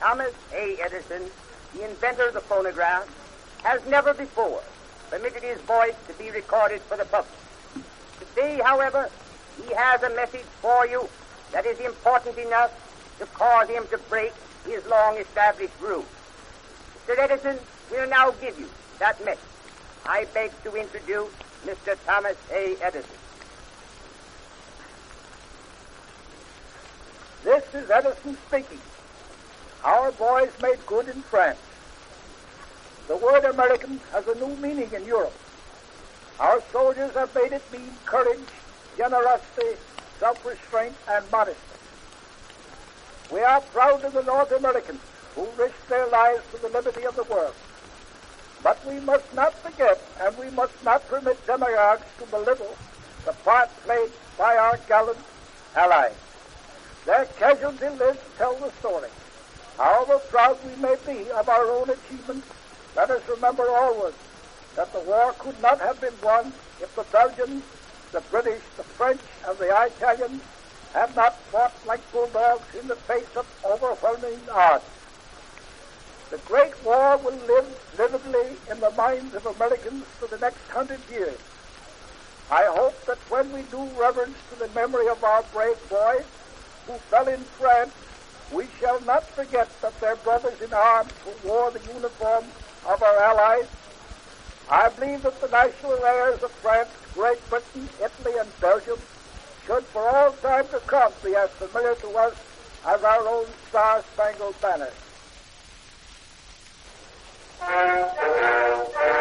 Thomas A. Edison, the inventor of the phonograph, has never before permitted his voice to be recorded for the public. Today, however, he has a message for you that is important enough to cause him to break his long-established rule. Mr. Edison will now give you that message. I beg to introduce Mr. Thomas A. Edison. This is Edison speaking. Our boys made good in France. The word American has a new meaning in Europe. Our soldiers have made it mean courage, generosity, self-restraint, and modesty. We are proud of the North Americans who risked their lives for the liberty of the world. But we must not forget, and we must not permit demagogues to belittle the part played by our gallant allies. Their casualty lives to tell the story. However proud we may be of our own achievements, let us remember always that the war could not have been won if the Belgians, the British, the French, and the Italians had not fought like bulldogs in the face of overwhelming odds. The Great War will live vividly in the minds of Americans for the next 100 years. I hope that when we do reverence to the memory of our brave boys who fell in France, we shall not forget that their brothers in arms who wore the uniform of our allies. I believe that the national airs of France, Great Britain, Italy, and Belgium should for all time to come be as familiar to us as our own Star-Spangled Banner.